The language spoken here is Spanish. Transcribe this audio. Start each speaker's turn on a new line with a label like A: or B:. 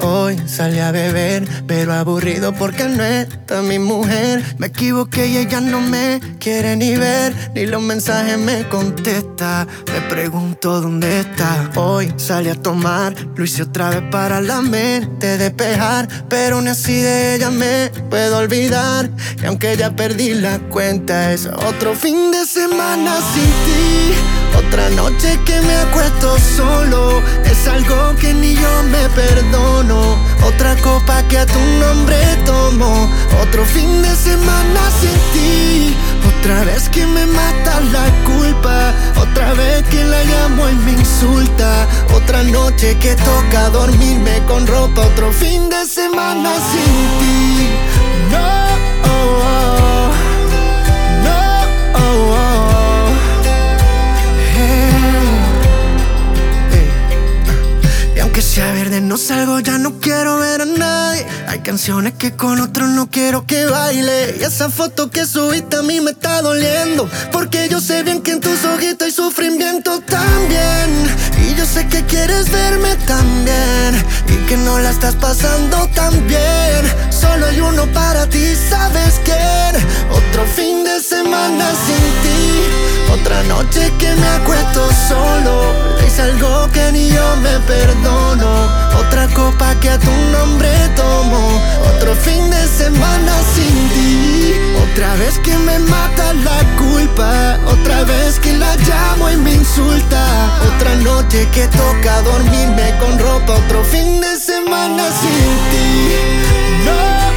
A: Hoy salí a beber, pero aburrido porque no está mi mujer. Me equivoqué y ella no me quiere ni ver, ni los mensajes me contesta. Me pregunto dónde está. Hoy salí a tomar, lo hice otra vez para la mente despejar, pero ni así de ella me puedo olvidar. Y aunque ya perdí la cuenta, es otro fin de semana sin ti. Otra noche que me acuesto solo, es algo que ni yo me perdono. Otra copa que a tu nombre tomo, otro fin de semana sin ti. Otra vez que me mata la culpa, otra vez que la llamo y me insulta. Otra noche que toca dormirme con ropa, otro fin de semana sin ti. No, oh, oh. No, oh, oh. Y aunque sea verde no salgo, ya no quiero ver a nadie. Hay canciones que con otros no quiero que baile. Y esa foto que subiste a mí me está doliendo, porque yo sé bien que en tus ojitos hay sufrimiento también. Y yo sé que quieres verme también, y que no la estás pasando tan bien. Solo hay uno para ti, ¿sabes quién? Otro fin de semana sin ti. Otra noche que me acuesto solo, le hice algo que ni yo me perdono. Otra copa que a tu nombre tomo, otro fin de semana sin ti. Otra vez que me mata la culpa, otra vez que la llamo y me insulta. Otra noche que toca dormirme con ropa, otro fin de semana sin ti. No.